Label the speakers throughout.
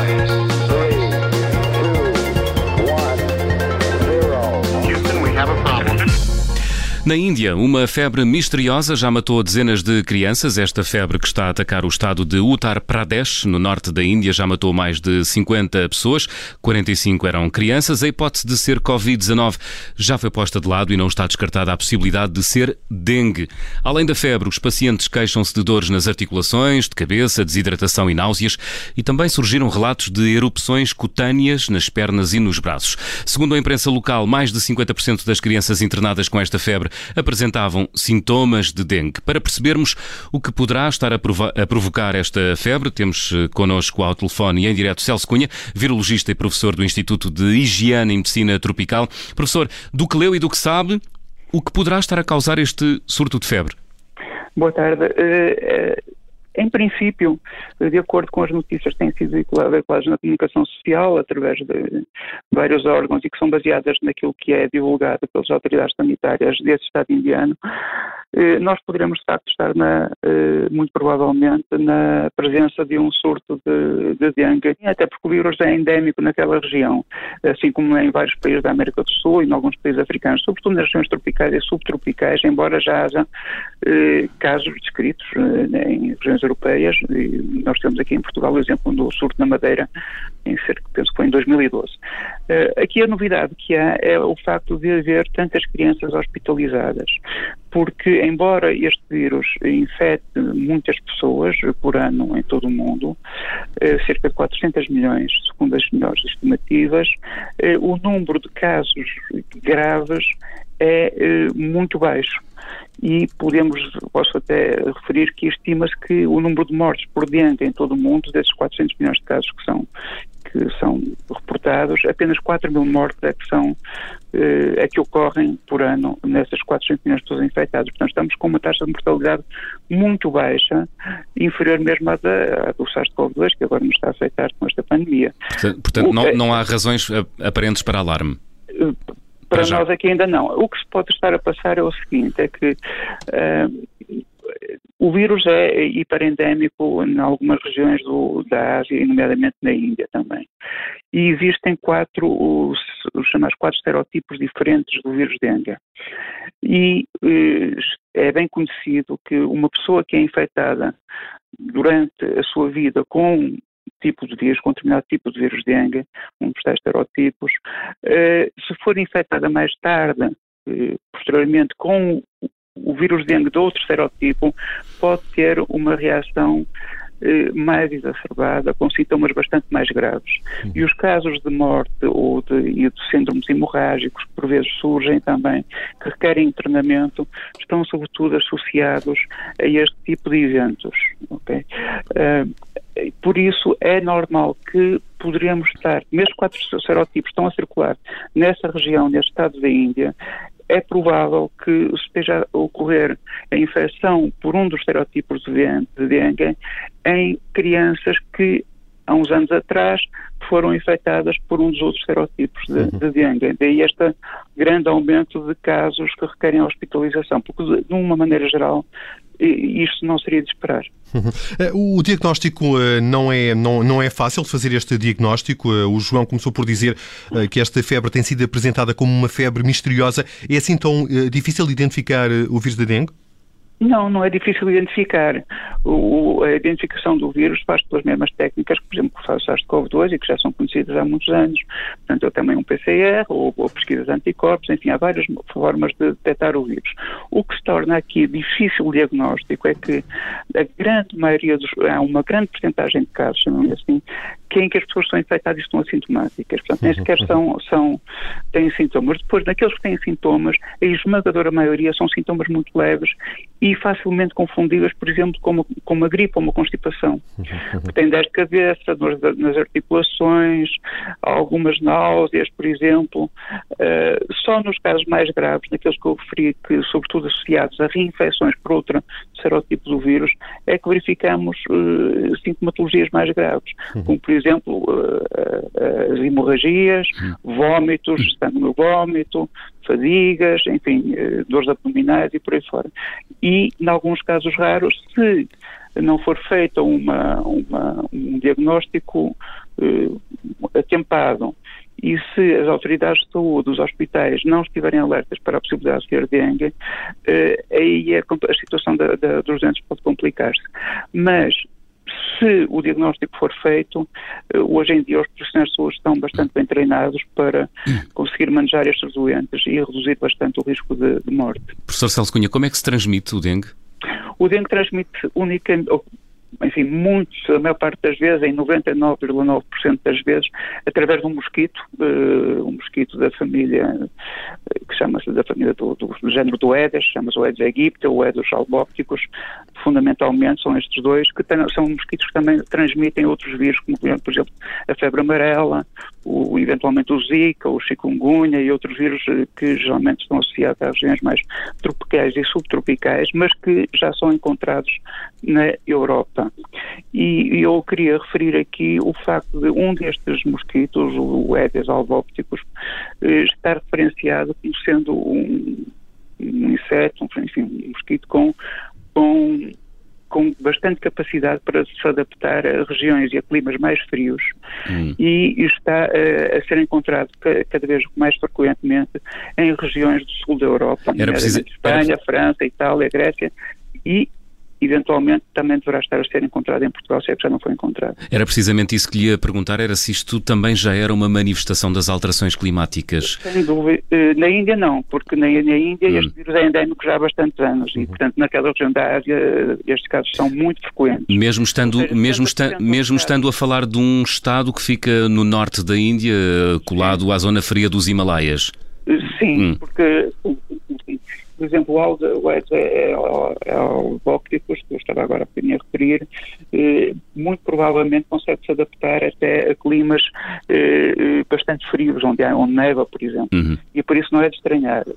Speaker 1: Na Índia, uma febre misteriosa já matou dezenas de crianças. Esta febre que está a atacar o estado de Uttar Pradesh, no norte da Índia, já matou mais de 50 pessoas, 45 eram crianças. A hipótese de ser Covid-19 já foi posta de lado e não está descartada a possibilidade de ser dengue. Além da febre, os pacientes queixam-se de dores nas articulações, de cabeça, desidratação e náuseas, e também surgiram relatos de erupções cutâneas nas pernas e nos braços. Segundo a imprensa local, mais de 50% das crianças internadas com esta febre apresentavam sintomas de dengue. Para percebermos o que poderá estar a provocar esta febre, temos connosco ao telefone e em direto Celso Cunha, virologista e professor do Instituto de Higiene e Medicina Tropical. Professor, do que leu e do que sabe, o que poderá estar a causar este surto de febre?
Speaker 2: Boa tarde. Em princípio, de acordo com as notícias que têm sido veiculadas na comunicação social, através de vários órgãos e que são baseadas naquilo que é divulgado pelas autoridades sanitárias desse Estado indiano, nós poderemos, de facto, estar muito provavelmente na presença de um surto de dengue, até porque o vírus é endémico naquela região, assim como em vários países da América do Sul e em alguns países africanos, sobretudo nas regiões tropicais e subtropicais, embora já haja casos descritos em regiões europeias, e nós temos aqui em Portugal o exemplo do surto na Madeira, penso que foi em 2012. Aqui a novidade que há é o facto de haver tantas crianças hospitalizadas, porque embora este vírus infecte muitas pessoas por ano em todo o mundo, cerca de 400 milhões, segundo as melhores estimativas, o número de casos graves é muito baixo. E posso até referir que estima-se que o número de mortes por dengue em todo o mundo, desses 400 milhões de casos que são reportados, apenas 4 mil mortes é que ocorrem por ano nessas 400 milhões de pessoas infectadas. Portanto, estamos com uma taxa de mortalidade muito baixa, inferior mesmo à do SARS-CoV-2, que agora nos está a afetar com esta pandemia.
Speaker 1: Portanto não há razões aparentes para alarme?
Speaker 2: Para nós aqui ainda não. O que se pode estar a passar é o seguinte, é que o vírus é hiperendémico em algumas regiões da Ásia, e nomeadamente na Índia também. E existem os chamados 4 estereotipos diferentes do vírus dengue. E é bem conhecido que uma pessoa que é infectada durante a sua vida com com determinado tipo de vírus dengue, um dos tais estereotipos, se for infectada mais tarde, posteriormente, com o vírus dengue de outro estereotipo, pode ter uma reação mais exacerbada, com sintomas bastante mais graves. E os casos de morte e de síndromes hemorrágicos que por vezes surgem também, que requerem internamento, estão sobretudo associados a este tipo de eventos. Okay? Por isso é normal que poderíamos estar, mesmo 4 serotipos estão a circular nessa região, neste estado da Índia, é provável que esteja a ocorrer a infecção por um dos serotipos de dengue em crianças que há uns anos atrás foram infectadas por um dos outros serotipos de dengue. Daí este grande aumento de casos que requerem hospitalização, porque de uma maneira geral isto não seria de esperar.
Speaker 3: O diagnóstico não é fácil de fazer este diagnóstico. O João começou por dizer que esta febre tem sido apresentada como uma febre misteriosa. É assim tão difícil de identificar o vírus da dengue?
Speaker 2: Não é difícil identificar. A identificação do vírus faz pelas mesmas técnicas que, por exemplo, faz o SARS-CoV-2 e que já são conhecidas há muitos anos. Portanto, também um PCR ou pesquisas de anticorpos, enfim, há várias formas de detectar o vírus. O que se torna aqui difícil o diagnóstico é que a grande maioria há uma grande porcentagem de casos, chamamos assim, em que as pessoas são infectadas e estão assintomáticas. Portanto, nem sequer têm sintomas. Depois, naqueles que têm sintomas, a esmagadora maioria são sintomas muito leves e facilmente confundíveis, por exemplo, com uma gripe ou uma constipação. Tem dor de cabeça, dor nas articulações, algumas náuseas, por exemplo. Só nos casos mais graves, naqueles que eu referi, que sobretudo associados a reinfecções por outro serotipo do vírus, é que verificamos sintomatologias mais graves, como, por exemplo, as hemorragias, vômitos, sangue no vômito, fadigas, enfim, dores abdominais e por aí fora. E, em alguns casos raros, se não for feito um diagnóstico atempado, e se as autoridades de saúde, os hospitais, não estiverem alertas para a possibilidade de ter dengue, aí a situação dos doentes pode complicar-se. Mas, se o diagnóstico for feito, hoje em dia os profissionais de saúde estão bastante bem treinados para conseguir manejar estes doentes e reduzir bastante o risco de morte.
Speaker 1: Professor Celso Cunha, como é que se transmite o dengue?
Speaker 2: O dengue transmite unicamente, a maior parte das vezes, em 99,9% das vezes, através de um mosquito da família, que chama-se da família do género do Aedes, chama-se o Aedes aegypti ou o Aedes albopicus. Fundamentalmente são estes dois, que são mosquitos que também transmitem outros vírus, como por exemplo a febre amarela, eventualmente o Zika, o chikungunya e outros vírus que geralmente estão associados às regiões mais tropicais e subtropicais, mas que já são encontrados na Europa. E eu queria referir aqui o facto de um destes mosquitos, o Aedes albopicus, estar referenciado como sendo um inseto, um mosquito com bastante capacidade para se adaptar a regiões e a climas mais frios e está a ser encontrado cada vez mais frequentemente em regiões do sul da Europa, Espanha, França, Itália, Grécia, e eventualmente também deverá estar a ser encontrado em Portugal, se é que já não foi encontrado.
Speaker 1: Era precisamente isso que lhe ia perguntar, era se isto também já era uma manifestação das alterações climáticas.
Speaker 2: Sem dúvida. Na Índia não, porque na Índia este vírus é endémico já há bastantes anos e, portanto, naquela região da Ásia estes casos são muito frequentes.
Speaker 1: Mesmo estando a falar de um estado que fica no norte da Índia, colado à zona fria dos Himalaias.
Speaker 2: Sim, porque... Por exemplo, o Aedes albopicus, que eu estava agora a referir, muito provavelmente consegue se adaptar até a climas bastante frios, onde neva, por exemplo. E por isso não é de estranhar.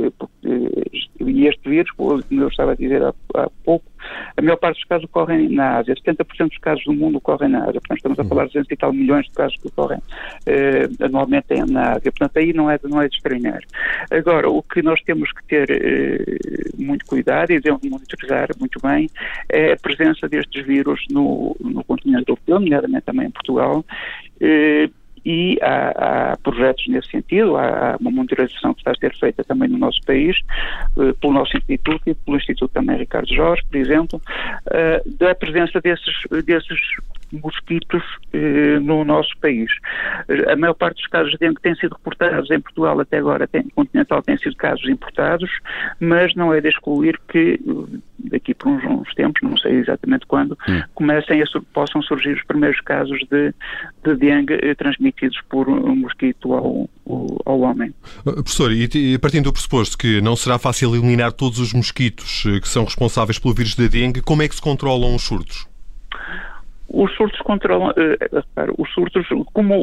Speaker 2: E este vírus, como eu estava a dizer há pouco, a maior parte dos casos ocorrem na Ásia. 70% dos casos do mundo ocorrem na Ásia. Portanto, estamos a falar de 200 e tal milhões de casos que ocorrem anualmente na Ásia. Portanto, aí não é de estranhar. Agora, o que nós temos que ter muito cuidado e devemos monitorizar muito bem é a presença destes vírus no continente europeu, nomeadamente também em Portugal, e há projetos nesse sentido, há uma monitorização que está a ser feita também no nosso país, pelo nosso Instituto e pelo Instituto também Ricardo Jorge, por exemplo, da presença desses mosquitos no nosso país. A maior parte dos casos de dengue que têm sido reportados em Portugal até agora, continental, têm sido casos importados, mas não é de excluir que daqui por uns tempos, não sei exatamente quando, possam surgir os primeiros casos de dengue transmitidos por um mosquito ao homem.
Speaker 3: Professor, e partindo do pressuposto que não será fácil eliminar todos os mosquitos que são responsáveis pelo vírus da dengue, como é que se controlam os surtos?
Speaker 2: Os surtos controlam, os surtos, como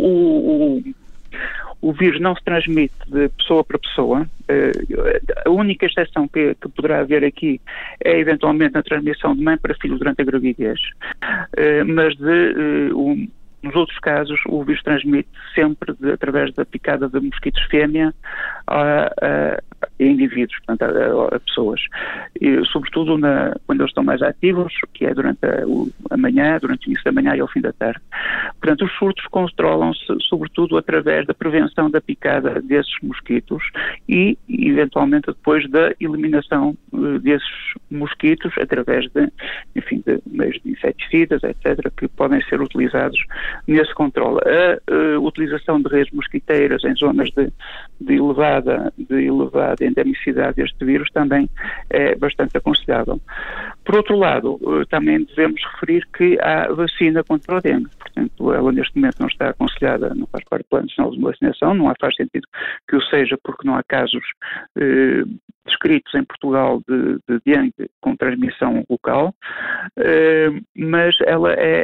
Speaker 2: o vírus não se transmite de pessoa para pessoa, a única exceção que poderá haver aqui é eventualmente a transmissão de mãe para filho durante a gravidez, mas nos outros casos o vírus transmite sempre através da picada de mosquitos fêmea a indivíduos, portanto a pessoas, e, sobretudo quando eles estão mais ativos, que é durante a manhã, durante o início da manhã e ao fim da tarde. Portanto, os surtos controlam-se sobretudo através da prevenção da picada desses mosquitos e eventualmente depois da eliminação desses mosquitos através de meios de inseticidas, etc., que podem ser utilizados nesse controle. A utilização de redes mosquiteiras em zonas de elevada endemicidade deste vírus também é bastante aconselhável. Por outro lado, também devemos referir que há vacina contra o dengue. Portanto, ela neste momento não está aconselhada, não faz parte do Plano Nacional de Vacinação, não faz sentido que o seja porque não há casos descritos em Portugal de dengue com transmissão local, mas ela é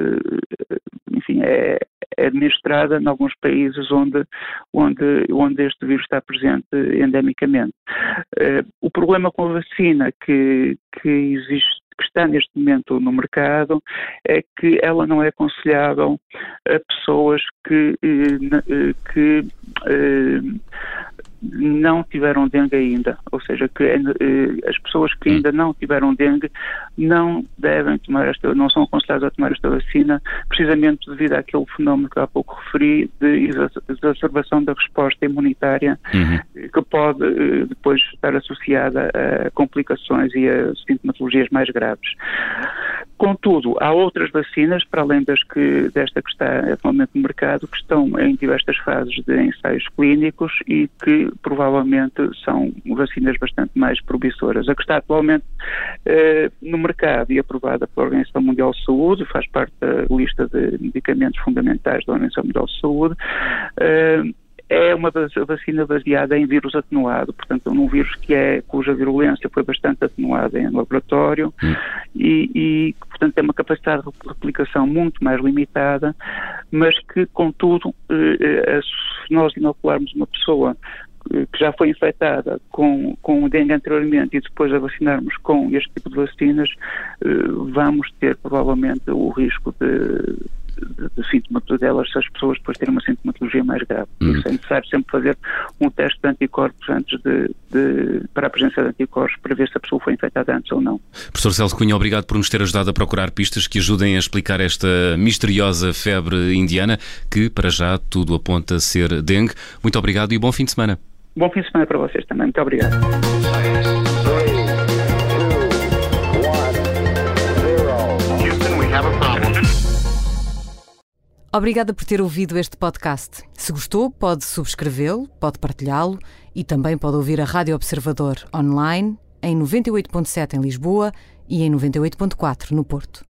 Speaker 2: administrada em alguns países onde este vírus está presente endemicamente. O problema com a vacina que existe, que está neste momento no mercado, é que ela não é aconselhável a pessoas que não tiveram dengue ainda, ou seja, que as pessoas que ainda não tiveram dengue não devem tomar não são aconselhadas a tomar esta vacina, precisamente devido àquele fenómeno que há pouco referi, de exacerbação da resposta imunitária, que pode depois estar associada a complicações e a sintomatologias mais graves. Contudo, há outras vacinas, para além desta que está atualmente no mercado, que estão em diversas fases de ensaios clínicos e que provavelmente são vacinas bastante mais promissoras. A que está atualmente no mercado e aprovada pela Organização Mundial de Saúde, faz parte da lista de medicamentos fundamentais da Organização Mundial de Saúde, é uma vacina baseada em vírus atenuado, portanto, num vírus cuja virulência foi bastante atenuada em laboratório e portanto, tem uma capacidade de replicação muito mais limitada, mas que, contudo, se nós inocularmos uma pessoa que já foi infectada com o dengue anteriormente e depois a vacinarmos com este tipo de vacinas, vamos ter provavelmente o risco de sintomatologia delas, se as pessoas depois terem uma sintomatologia mais grave. Isso é necessário sempre fazer um teste de anticorpos antes para a presença de anticorpos, para ver se a pessoa foi infectada antes ou não.
Speaker 1: Professor Celso Cunha, obrigado por nos ter ajudado a procurar pistas que ajudem a explicar esta misteriosa febre indiana, que para já tudo aponta a ser dengue. Muito obrigado e bom fim de semana.
Speaker 2: Bom fim de semana para vocês também. Muito obrigado.
Speaker 4: Obrigada por ter ouvido este podcast. Se gostou, pode subscrevê-lo, pode partilhá-lo e também pode ouvir a Rádio Observador online em 98.7 em Lisboa e em 98.4 no Porto.